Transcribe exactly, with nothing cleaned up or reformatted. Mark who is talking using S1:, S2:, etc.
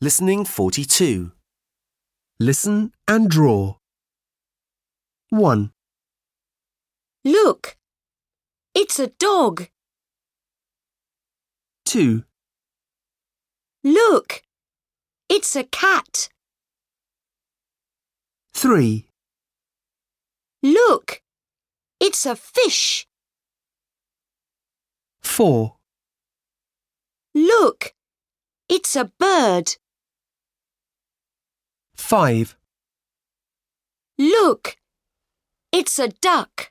S1: Listening forty-two.
S2: Listen and draw. one.
S3: Look, it's a dog.
S2: two.
S3: Look, it's a cat.
S2: three.
S3: Look, it's a fish.
S2: four.
S3: Look, it's a bird.
S2: five.
S3: Look, it's a duck.